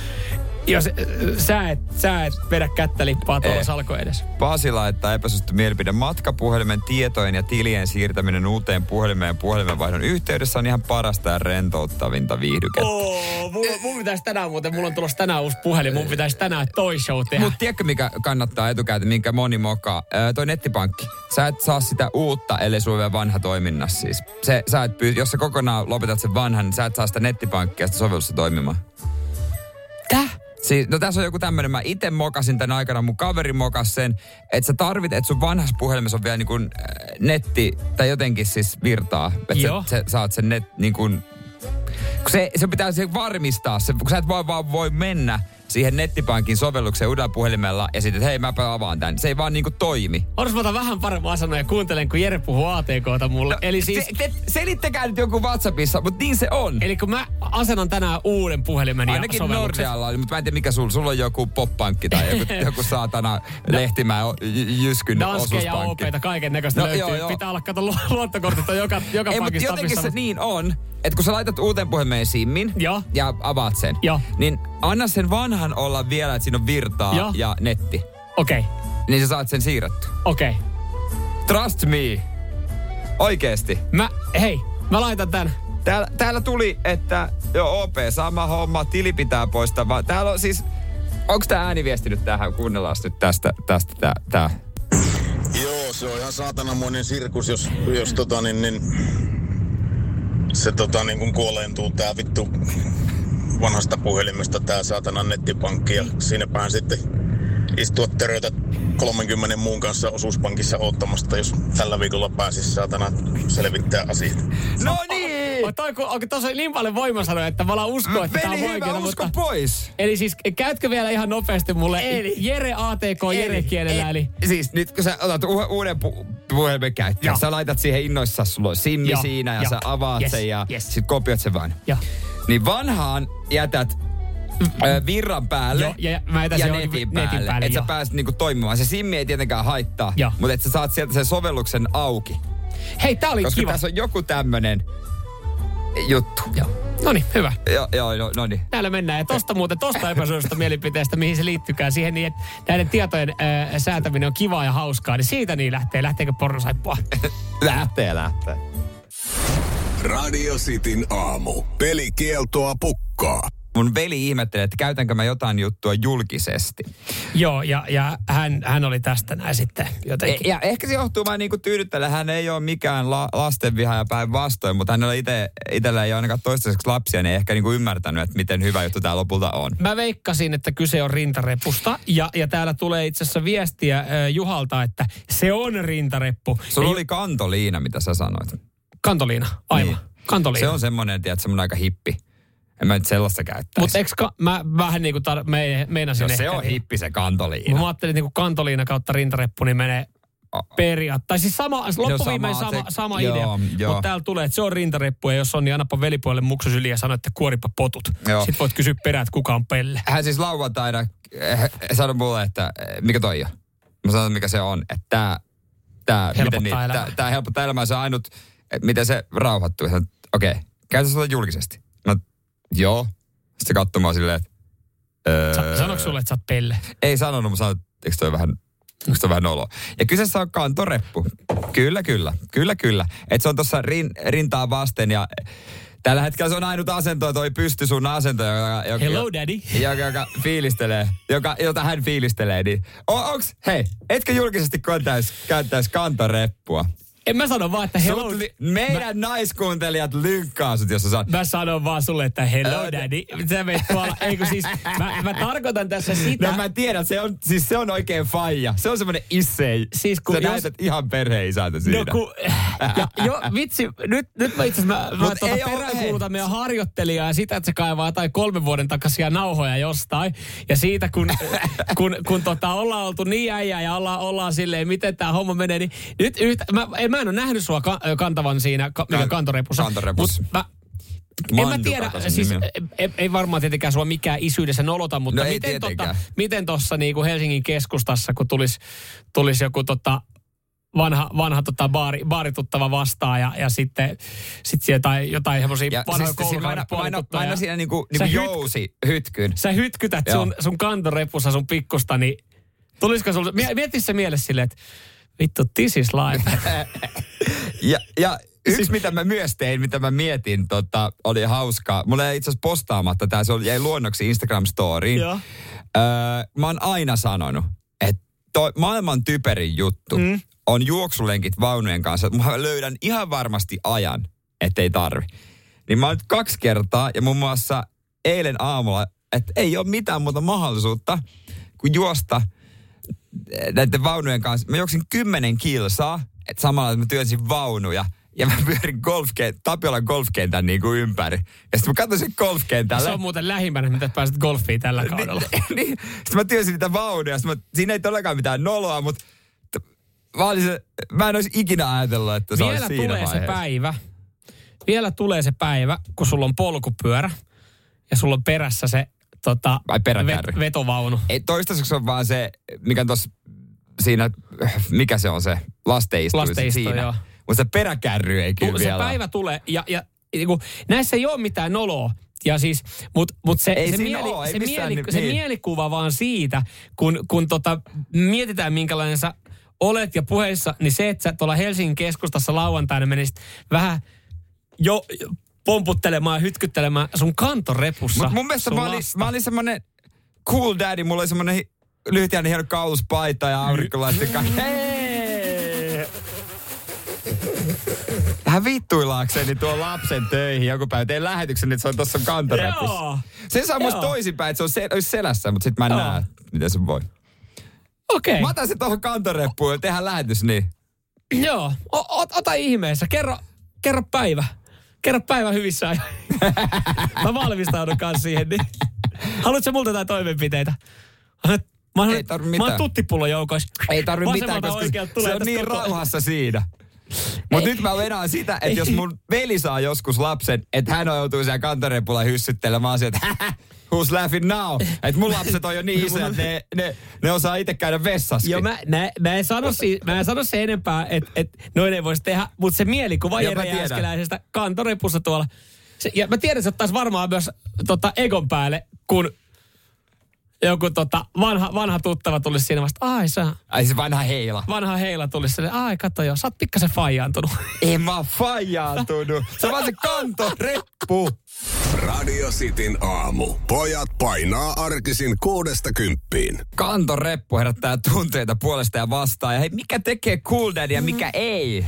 Jos sä et vedä kättä lippaa tuolla salko edes. Pasi laittaa epäsuosittu mielipide. Matkapuhelimen tietojen ja tilien siirtäminen uuteen puhelimeen ja puhelimenvaihdon yhteydessä on ihan parasta ja rentouttavinta viihdykettä. Mun pitäisi tänään mulla on tulossa tänään uusi puhelin. Mun pitäisi tänään toi show tehdä. Mutta tiedätkö mikä kannattaa etukäteen, minkä moni mokaa? Toi nettipankki. Sä et saa sitä uutta, ellei sulla vielä vanha toiminnassa siis. Jos sä kokonaan lopetat sen vanhan, niin sä et saa sitä nettipankkia ja sitä sovellusta toimimaan. Täh? Siis, no tässä on joku tämmönen, mä ite mokasin tän aikana, mun kaveri mokas sen, että sä tarvit, että sun vanhassa puhelimessa on vielä niin kuin netti, tai jotenkin siis virtaa. Että sä saat sen niin kuin, kun se pitää varmistaa, kun sä et vaan voi mennä siihen nettipankin sovellukseen uudella puhelimella ja sitten, että hei, mäpä avaan tän. Se ei vaan niinku toimi. Olis mä vähän parempaa sanoa ja kuuntelen, kun Jere puhuu ATK:ta mulle. No, eli siis... Selittäkää nyt joku WhatsAppissa, mutta niin se on. Eli kun mä asennan tänään uuden puhelimen ja ainakin sovelluksen. Nordealla oli, mutta mä en tiedä mikä sulla on joku Pop-pankki tai joku saatana Lehtimäen Jyskyn Danske osuuspankki. ja OP:ta kaiken näköistä löytyy. Joo. Pitää olla, kato, luottokortit on joka pankissa. Jotenkin se niin on, että kun sä laitat uuteen puhelimeen SIMin ja avaat sen, niin anna sen vanhan olla vielä, että siinä on virtaa ja netti. Okei. Niin sä saat sen siirretty. Okei. Trust me. Oikeesti. Mä laitan tän. Täällä tuli, että OP, sama homma, tili pitää poistaa. Täällä on siis, onks tää ääniviesti nyt tähän? Kuunnellaan nyt tästä tää. Joo, se on ihan saatananmoinen sirkus, jos se kun kuoleentuu tää vittu vanhasta puhelimesta tää saatanan nettipankki ja siinäpähän sitten istua törötä 30 muun kanssa osuuspankissa oottamasta, jos tällä viikolla pääsis saatana selvittää asiat. No niin! Onko tossa niin paljon voimasanoja, että mä alan uskoa, että tää on vaikeeta. Usko pois! Eli siis käytkö vielä ihan nopeasti mulle Jere ATK Jere kielellä? Eli siis nyt kun sä otat uuden puhelimen käyttöön, sä laitat siihen innoissaan, sulla on simmi siinä ja sä avaat sen ja sit kopioit sen vain. Niin vanhaan jätät virran päälle ja netin päälle. Että sä pääset niinku toimimaan. Se simmi ei tietenkään haittaa, mutta että sä saat sieltä sen sovelluksen auki. Hei, tää oli koska kiva. Koska tässä on joku tämmönen juttu. Noniin, hyvä. Joo, noniin. Täällä mennään. Ja tosta epäsuosista mielipiteestä, mihin se liittykään siihen, niin että näiden tietojen säätäminen on kivaa ja hauskaa. Niin siitä niin lähtee. Lähteekö pornosaippua? Lähtee. Radio Cityn aamu. Pelikieltoa pukkaa. Mun veli ihmettelee, että käytänkö mä jotain juttua julkisesti. Joo, ja hän oli tästä näin sitten jotenkin. Ja ehkä se johtuu vaan niinku tyydyttellä. Hän ei ole mikään lastenviha ja päinvastoin, mutta hänellä itsellä ei ole ainakaan toistaiseksi lapsia, niin ei ehkä niinku ymmärtänyt, että miten hyvä juttu tää lopulta on. Mä veikkasin, että kyse on rintarepusta, ja täällä tulee itse asiassa viestiä Juhalta, että se on rintareppu. Sulla oli kantoliina, mitä sä sanoit. Kantoliina, aivan. Niin. Kantoliina. Se on semmoinen, tiedät, semmoinen aika hippi. En mä nyt sellaista käyttäisi. Mutta mä vähän niin kuin meinasin se on hippi se kantoliina. Mä ajattelin, että niin kantoliina kautta rintareppu, niin menee periaatteessa. Siis loppuviimein sama idea. Mutta täällä tulee, että se on rintareppu, ja jos on, niin annapa velipuolelle muksu syliin ja sano, että kuoripa potut. Joo. Sitten voit kysyä perään, että kuka on Pelle. Hän siis lauantaina sanoi mulle, että mikä toi on. Mä sanon, mikä se on. Että tää helpottaa elämää. Se on ainut, miten se rauhoittuu. Okei, käytä sitä julkisesti. No, joo. Sitten se katsoi mua silleen, että sanoiko sulle, että sä oot Pelle? Ei sanonut, mutta sanoin, että eikö toi vähän noloa. Ja kyseessä on kantoreppu. Kyllä. Että se on tuossa rintaa vasten ja tällä hetkellä se on ainut asento, toi pystysuunnan asento, Hello, daddy. Joka fiilistelee, jota hän fiilistelee. Niin. Etkö julkisesti käyttäisi kantoreppua? En mä sano vaan, että hello... Meidän naiskuuntelijat lynkkaa sut, jos sä sanot. Mä sanon vaan sulle, että hello daddy. Sä meet tuolla, eikö siis... Mä tarkoitan tässä sitä... No mä tiedän, se on oikein faija. Se on semmonen issei. Siis kun sä näytät ihan perheisältä siinä. No vitsi, nyt mä itse asiassa peräänkuulutan meidän harjoittelijaa ja sitä, että se kaivaa jotain 3 vuoden takaisia nauhoja jostain. Ja siitä, kun ollaan oltu niin äijää ja ollaan silleen, miten tää homma menee, niin nyt mä en ole nähnyt sua kantavan siinä kantorepussa. Mutta en mä tiedä, siis ei varmaan tietenkään sua mikään isyydessä nolota, mutta miten tossa niinku Helsingin keskustassa, kun tulisi joku vanha baarituttava vastaan ja sitten jotain semmosia vanhoja koulukauden puolituttuja. Mä aina siinä niinku jousi hytkyn. Sä hytkytät sun kantorepussa sun pikkusta, niin tulisiko sulle, mieti se mielessä silleen, että vittu, this is life. ja yksi, mitä mä myös tein, mitä mä mietin, oli hauskaa. Mulla ei itse asiassa postaamatta tää, se jäi luonnoksi Instagram-storiin. Mä oon aina sanonut, että maailman typerin juttu on juoksulenkit vaunujen kanssa. Mä löydän ihan varmasti ajan, ettei tarvi. Niin mä oon nyt 2 kertaa, ja muun muassa eilen aamulla, että ei ole mitään muuta mahdollisuutta kuin juosta näiden vaunujen kanssa. Mä juoksin 10 kilsaa, että samalla mä työnsin vaunuja. Ja mä pyörin Tapiolan golfkentän niin kuin ympäri. Ja sitten mä katsoin sen golfkentälle. Se on muuten lähimmänä, mitä pääset golfiin tällä kaudella. Sitten mä työnsin niitä vaunuja. Siinä ei todellakaan mitään noloa, mutta mä en olisi ikinä ajatellut, että se olisi siinä vaiheessa. Vielä tulee se päivä, kun sulla on polkupyörä ja sulla on perässä se vetovaunu. Ei, toistaiseksi on vaan se, mikä on tossa siinä, mikä se on se, lastenistuin siinä. Joo. Mutta se peräkärry ei kyllä vielä. Se päivä tulee ja näissä ei ole mitään noloa. Ja siis, mut se mielikuva vaan siitä, kun mietitään minkälainen sä olet ja puheissa, niin se, että sä tuolla Helsingin keskustassa lauantaina menisit vähän jo pomputtelemaan ja hytkyttelemään sun kantorepussa. Mutta mun mielestä mä olin semmonen cool daddy, mulla oli semmonen lyhytjäinen hieno kauluspaita ja aurinkolaisten kanssa. Hän vittuilaakseni tuo lapsen töihin joku päivä. Tein lähetyksen, että se on tuossa kantorepussa. Se saa musta toisinpäin, että se olisi selässä, mutta sit mä en näe, miten se voi. Okei. Mä otan se tuohon kantoreppuun ja tehdään lähetys niin. Joo, ota ihmeessä. Kerro päivä. Kerro päivä hyvissä ajoin. Mä valmistaudun kanssa siihen. Niin. Haluatko multa jotain toimenpiteitä? Ei tarvi mitään. Mä oon tuttipullo joukoissa. Ei tarvi mitään, koska se on niin rauhassa siinä. Mutta nyt mä vedän sitä, että jos mun veli saa joskus lapsen, että hän joutuu siellä kantorepulla hyssyttelemään asiat, että who's laughing now? Että mun lapset on jo niin isoja, että ne osaa itse käydä vessaskin. Joo, mä en sano se enempää, että noin ei voisi tehdä, mutta se mielikuva Jere Jääskeläisestä kantorepussa tuolla. Ja mä tiedän, että se ottaisi varmaan myös egon päälle, kun joku vanha tuttava tulisi siinä vasta, ai se vanha heila. Vanha heila tulisi silleen, kato joo, sä oot pikkasen faijaantunut. En mä faijaantunut. Se on vaan se kantoreppu. Radio Cityn aamu. Pojat painaa arkisin 6–10. Kantoreppu herättää tunteita puolesta ja vastaan. Ja hei, mikä tekee Cool Daddy ja mikä ei?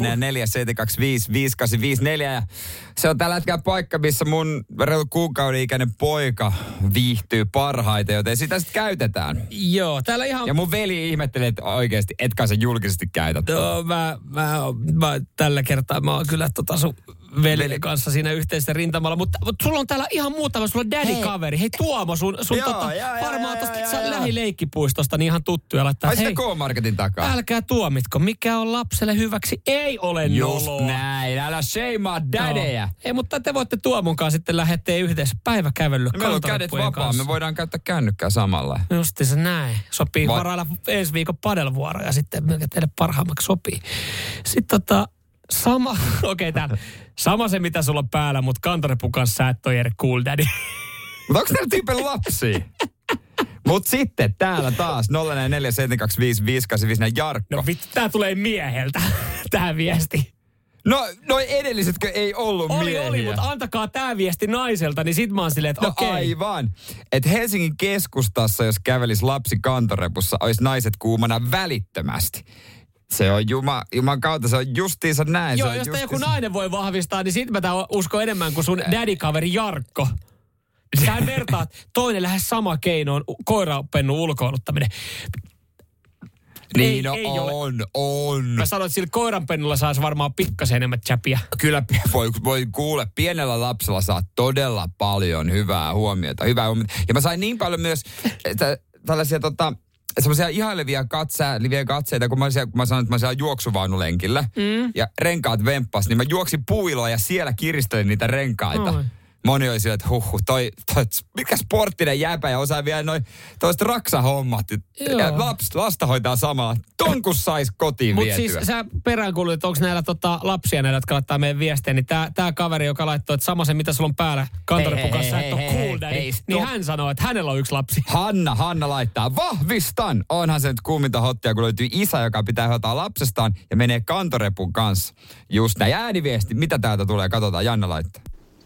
047255854. Ja se on tällä hetkellä paikka, missä mun reilu kuukauden ikäinen poika viihtyy parhaiten, joten sitä sitten käytetään. Joo, täällä ihan... Ja mun veli ihmettelee, että oikeasti, etkä sä julkisesti käytä. Joo, mä tällä kertaa mä oon kyllä sun veljen kanssa siinä yhteisessä rintamalla. Mutta sulla on täällä ihan muutama, sulla on daddy-kaveri. Hei Tuomo, sun varmaan tuosta lähileikkipuistosta niin ihan tuttuja laittaa. Ai sitä K-Marketin takaa. Älkää tuomitko, mikä on lapselle hyväksi, ei ole just noloa. näin, älä sheimaa daddyjä. No. Ei, mutta te voitte Tuomon kanssa sitten lähteä yhdessä päiväkävelylle. Meillä on kädet vapaa, me voidaan käyttää kännykkää samalla. Justiinsa näin. Sopii varailla ensi viikon padelvuoroja sitten, mikä teille parhaammaksi sopii. Sitten sama se mitä sulla on päällä, mutta kantorepun kanssa sä et ole cool daddy. Mutta onko teillä tyypillä lapsia? Mut sitten täällä taas 047255855 Jarkko. No vittu, tää tulee mieheltä, tää viesti. No edellisetkö ei ollut miehiä? Oli, mutta antakaa tää viesti naiselta, niin sit mä oon silleen, että okei. Aivan. Että Helsingin keskustassa, jos kävelisi lapsi kantorepussa, olisi naiset kuumana välittömästi. Se on Juman kautta, se on justiinsa näin. Joo, jos joku nainen voi vahvistaa, niin sit mä uskon enemmän kuin sun daddy-kaveri Jarkko. Sähän vertaat, toinen lähes sama keino on koirapennun ulkoiluttaminen. Niin on. Mä sanoin, että sillä koiranpennulla saisi varmaan pikkasen enemmän chäpiä. Kyllä voi kuule, pienellä lapsella saa todella paljon hyvää huomiota. Ja mä sain niin paljon myös tällaisia semmoisia ihailevia katseita, kun mä sanoin, että mä siellä juoksuvaunulenkillä ja renkaat vemppas, niin mä juoksin puiloa ja siellä kiristelin niitä renkaita. Moni oli sillä, että mikä sporttinen jäpä ja osaa vielä noin toiset raksahommat. Lasta hoitaa samalla. Ton kun sais kotiin vietyä. Mutta siis sä peräänkuulut, että onko näillä lapsia näillä, jotka laittaa meidän viestiä, niin tää kaveri, joka laittoi, että sama se mitä sulla on päällä kantorepun kanssa, sä et ole cool daddy, niin hän sanoo, että hänellä on yksi lapsi. Hanna laittaa, vahvistan! Onhan se nyt kuuminta hottia, kun löytyy isä, joka pitää hoitaa lapsestaan ja menee kantorepun kanssa. Just näin. Ääniviesti, mitä täältä tulee? Katsotaan, Janna laittaa.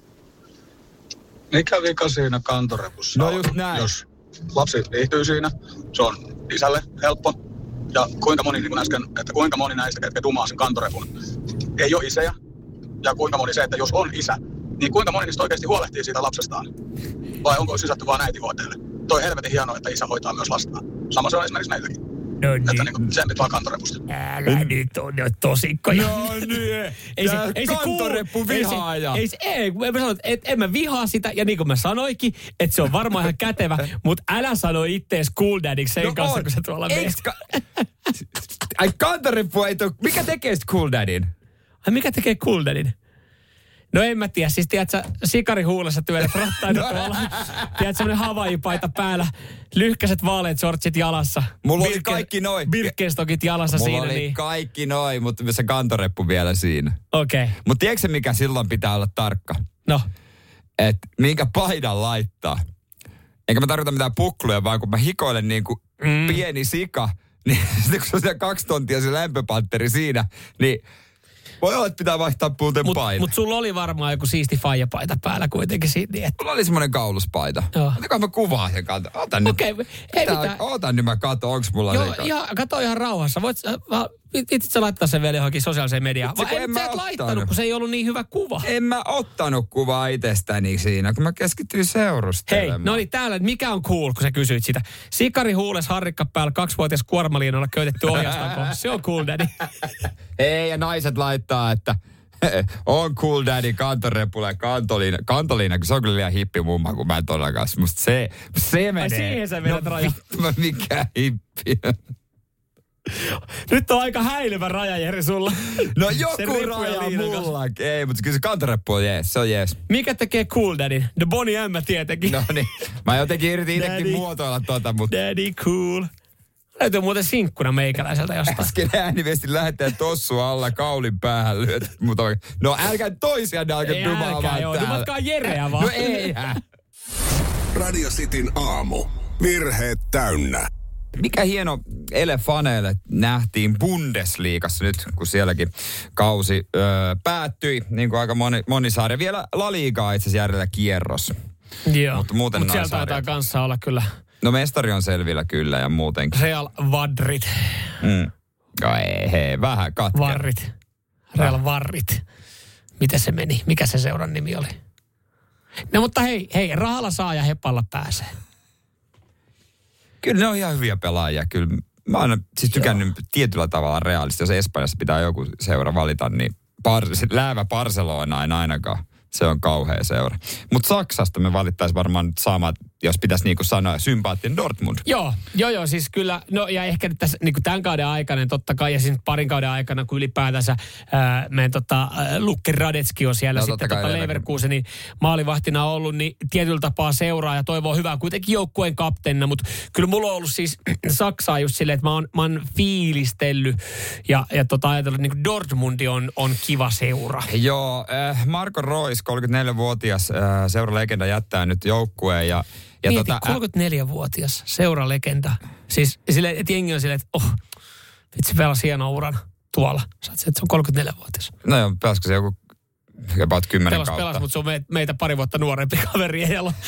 Mikä vika siinä kantorepussa no just näin. Jos lapsi viihtyy siinä, se on isälle helppo. Ja kuinka moni, niin kuin äsken, että kuinka moni näistä, ketkä dumaa sen kantorepun, ei ole isejä. Ja kuinka moni se, että jos on isä, niin kuinka moni niistä oikeasti huolehtii siitä lapsestaan? Vai onko sysätty vaan äitivuoteelle? Toi helvetin hienoa, että isä hoitaa myös lastaan. Sama se on esimerkiksi meilläkin. No niin. Että niin sen pitää vaan kantorepusta. Älä nyt on jo tosikko. No niin. Ei se kantoreppu vihaaja. Ei, mä sanon, että en mä vihaa sitä. Ja niin kuin mä sanoikin, että se on varmaan ihan kätevä. Mutta älä sano ittees cool daddyksi sen kanssa, kun sä tuolla menet. Ai kantoreppu ei ole. Mikä tekee sit cool daddyn? Ai mikä tekee cool daddyn? No en mä tiedä. Siis tiedätkö, sikarihuulessa työdät rattaita tuolla. Tiedätkö, semmoinen Hawaii-paita päällä. Lyhkäiset vaaleat shortsit jalassa. Mulla oli kaikki noin. Birkenstockit jalassa mulla siinä. Mulla oli niin. kaikki noin, mutta se kantoreppu vielä siinä. Okei. Okay. Mutta tiedätkö mikä silloin pitää olla tarkka? No. Että minkä paidan laittaa. Enkä mä tarkoita mitään pukluja, vaan kun mä hikoilen niin kuin pieni sika, niin sitten kun se on siellä 2 tontia se lämpöpantteri siinä, niin voi olla, että pitää vaihtaa puuten paita. Mutta sulla oli varmaan joku siisti faijapaita päällä kuitenkin siitä. Niin mulla oli semmoinen kauluspaita. Otanko mä kuvaan sen kanssa? Otan nyt mä katson, onko mulla se. Joo, kato ihan rauhassa. Itse sä laittaa sen vielä johonkin sosiaaliseen mediaan. Vai en sä et laittanut, kun se ei ollut niin hyvä kuva. En mä ottanut kuvaa itsestäni siinä, kun mä keskityin seurustelemaan. Hei, no niin täällä, mikä on cool, kun sä kysyit sitä. Sikari huules, harrikka päällä, 2-vuotias kuormaliinoilla köytetty ohjaustanko. Se on cool daddy. Hei, ja naiset laittaa, että on cool daddy, kantorepulla ja kantoliina, kun se on kyllä liian hippi mumma, kun mä en todellakaan. Musta se menee. Ai siihen sä vedät raja. No mikä hippi. Nyt on aika häilyvä raja, Jeri, sulla. No joku raja mulla. Ei, mutta kyllä se kantoreppu on jees, se on jees. Mikä tekee cool daddy? The Bonnie M tietenkin. No niin, mä jotenkin yritin itsekin muotoilla mutta. Daddy cool. Löytyy muuten sinkkuna meikäläiseltä jostain. Äsken ääniviestin lähettää tossu alla kaulin päähän lyöt. No älkää toisia alkaa dumaamaan täällä. Joo, dumatkaa Jereä vaan. No eihän. Radio Cityn aamu. Virheet täynnä. Mikä hieno ele faneille nähtiin Bundesliigassa nyt, kun sielläkin kausi päättyi, niin kuin aika moni sarja. Vielä La Ligaa itse asiassa jäljellä kierros. Joo, mutta siellä taitaa kanssa olla kyllä. No mestari on selvillä kyllä ja muutenkin. Real Madrid. Hei, vähän katkera. Varrit. Real Varrit. Miten se meni? Mikä se seuran nimi oli? No mutta hei, rahalla saa ja hepalla pääsee. Kyllä ne on ihan hyviä pelaajia. Kyllä mä oon siis tykännyt tietyllä tavalla Realista. Jos Espanjassa pitää joku seura valita, niin läävä Barcelona en ainakaan. Se on kauhea seura. Mutta Saksasta me valittaisiin varmaan nyt saamaan, jos pitäisi niinku sanoa, sympaattinen Dortmund. Joo, siis kyllä, no ja ehkä nyt tässä niinku tämän kauden aikana, totta kai, ja siis parin kauden aikana, kun ylipäätänsä meidän Lukke Radetski on siellä sitten Leverkusenin maalivahtina ollut, niin tietyllä tapaa seuraa ja toivoo hyvää kuitenkin joukkueen kapteenina, mutta kyllä mulla on ollut siis Saksaa just silleen, että mä oon fiilistellyt ja ajatellut, että niin Dortmundi on kiva seura. Joo, Marco Reus, 34-vuotias seuralegenda jättää nyt joukkueen ja mieti, 34-vuotias seuralegenda. Siis silleen, että jengi on silleen, että vitsi pelasi hienoa uran tuolla. Saat se, että se on 34-vuotias. No joo, pelasiko se joku about 10 kautta? Pelas, mutta se on meitä pari vuotta nuorempi kaveri.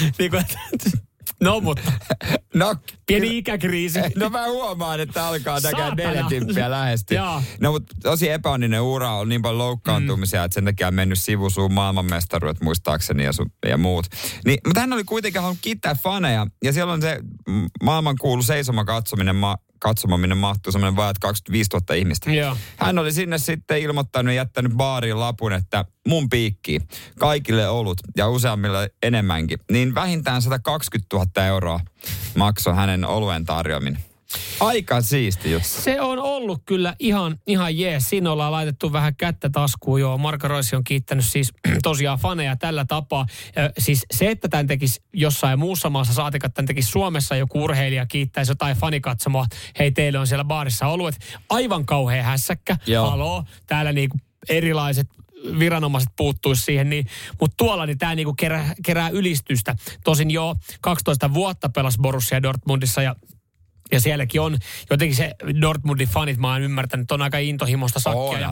No mutta, pieni ikäkriisi. No mä huomaan, että alkaa näkään 40 lähestyä. No mutta tosi epäonninen ura, on niin paljon loukkaantumisia, että sen takia on mennyt sivusuun maailmanmestaruudet muistaakseni ja muut. Niin, mutta hän oli kuitenkin halunnut kiittää faneja ja siellä on se maailmankuulu seisoma katsominen mahtuu semmoinen vain 25 000 ihmistä. Joo. Hän oli sinne sitten ilmoittanut ja jättänyt baariin lapun, että mun piikki, kaikille olut ja useammille enemmänkin, niin vähintään 120 000 euroa maksoi hänen oluen tarjoaminen. Aika siisti juttu. Se on ollut kyllä ihan jees. Siinä ollaan laitettu vähän kättä taskuun. Joo, Marco Reus on kiittänyt siis tosiaan faneja tällä tapaa. Siis se, että tämän tekisi jossain muussa maassa, saatika tämän tekisi Suomessa joku urheilija kiittäisi jotain fanikatsomoa. Hei, teille on siellä baarissa oluet. Aivan kauhea hässäkkä. Joo. Haloo, täällä niinku erilaiset viranomaiset puuttuisi siihen, niin, mutta tuolla niin tämä niinku kerää ylistystä. Tosin jo 12 vuotta pelasi Borussia Dortmundissa ja sielläkin on jotenkin se Dortmundin fanit, mä oon ymmärtänyt, on aika intohimoista sakkia.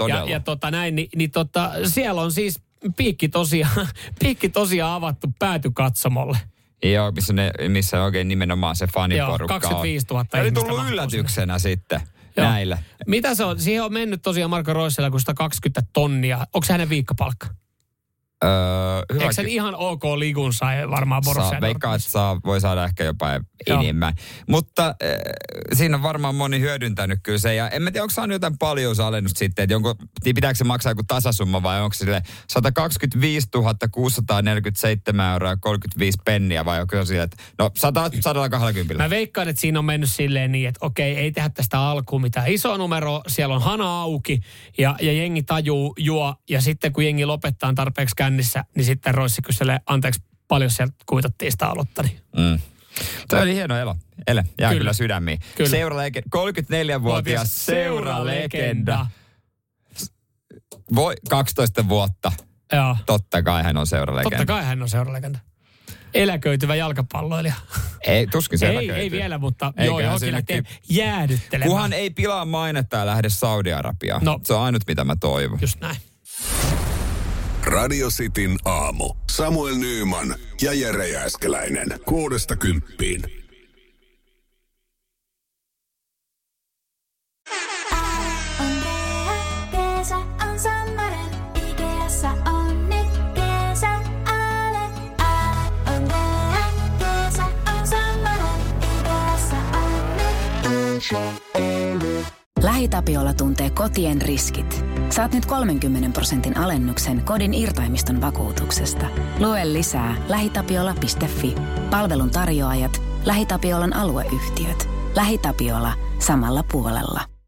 Siellä on siis piikki tosiaan avattu päätykatsomolle. Joo, missä oikein nimenomaan se faniporukka on. 25 000 ihmistä. Oli tullut yllätyksenä sitten näille. Mitä se on? Siihen on mennyt tosiaan Marco Reusilla kuin 120 tonnia. Onko se hänen viikkopalkka? Eikö sen ihan ok ligun sai varmaan Borussia? Veikkaa, että voi saada ehkä jopa enemmän. Mutta siinä on varmaan moni hyödyntänyt kyllä se. Ja en mä tiedä, onko saanut jotain paljousalennusta sitten, että niin pitääkö se maksaa joku tasasumma vai onko se sille 125 647 euroa 35 penniä vai onko se sille, että no 120. Mä veikkaan, että siinä on mennyt silleen niin, että okei, ei tehdä tästä alkuun mitään isoa numeroa, siellä on hana auki ja jengi tajuu juo ja sitten kun jengi lopettaa tarpeeksi kännissä, niin sitten Roissi kyselee, anteeksi, paljon sieltä kuitattiin sitä aloitta. Tämä oli hieno ele. Jää kyllä sydämiin. 34-vuotias seuralegenda. 12 vuotta. Joo. Totta kai hän on seuralegenda. Eläköityvä jalkapalloilija. Ei, tuskin se eläköityy. Ei vielä, mutta johonkin lähtee jäädyttelemään. Kunhan ei pilaa mainetta ja lähde Saudi-Arabiaan. No. Se on ainut, mitä mä toivon. Just näin. Radio Cityn aamu. Samuel Nyyman ja Jere Jääskeläinen. 6–10. LähiTapiola tuntee kotien riskit. Saat nyt 30% alennuksen kodin irtaimiston vakuutuksesta. Lue lisää lähitapiola.fi. Palvelun tarjoajat, LähiTapiolan alueyhtiöt. LähiTapiola samalla puolella.